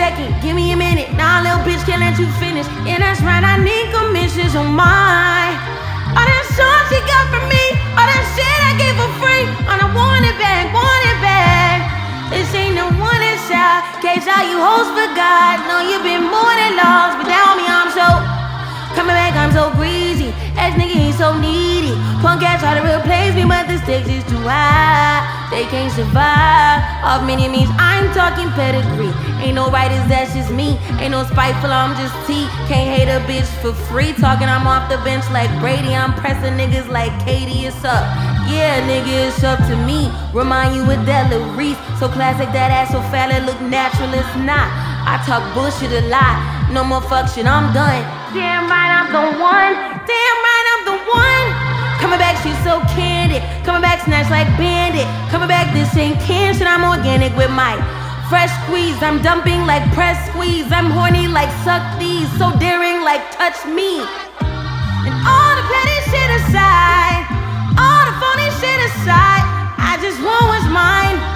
second, give me a minute. Nah, little bitch can't let you finish. Yeah, that's right, I need commissions on mine. All that songs she got from me, all that shit I gave for free. And I want it back, want it back. This ain't no one inside. Case how you hoes forgot. No, you been more than lost, but down me, I'm so coming back, I'm so greasy. Ass nigga, he's so needy. Punk ass try to replace me, but the stakes is too high. They can't survive off many means. I'm talking pedigree. Ain't no writers, that's just me. Ain't no spiteful, I'm just T. Can't hate a bitch for free. Talking I'm off the bench like Brady. I'm pressing niggas like Katie, it's up. Yeah, nigga, it's up to me. Remind you of Della Reese. So classic, that ass so fat it look natural, it's not. I talk bullshit a lot. No more fuck shit, I'm done. Damn right, I'm the one. Damn right, I'm the one. Coming back, she's so candid. Coming back, snatch like Bandit. Coming back, this ain't canned shit, I'm organic with my fresh squeeze. I'm dumping like press squeeze. I'm horny like suck these. So daring like touch me. And all the petty shit aside, all the phony shit aside, I just want what's mine.